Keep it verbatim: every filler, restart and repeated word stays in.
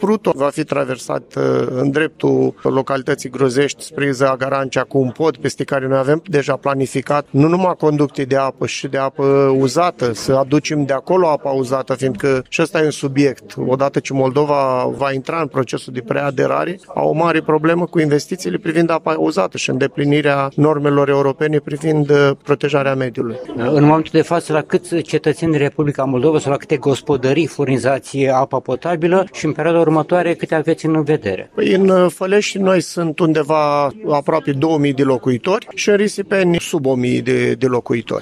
Pruto va fi traversat în dreptul localității Grozești spre Zagarancea cu un pod peste care noi avem deja planificat nu numai conducte de apă și de apă uzată, să aducem de acolo apa uzată, fiindcă și ăsta e un subiect. Odată ce Moldova va intra în procesul de preaderare, au o mare problemă cu investițiile privind apa uzată și îndeplinirea normelor europene privind protejarea mediului. În momentul de față, la câți cetățeni Republica Moldova sau la câte gospodării furnizați apa potabilă și în perioada următoare câte aveți în vedere? Păi în Fălești noi sunt undeva aproape două mii de locuitori și în Risipeni sub o mie de, de locuitori.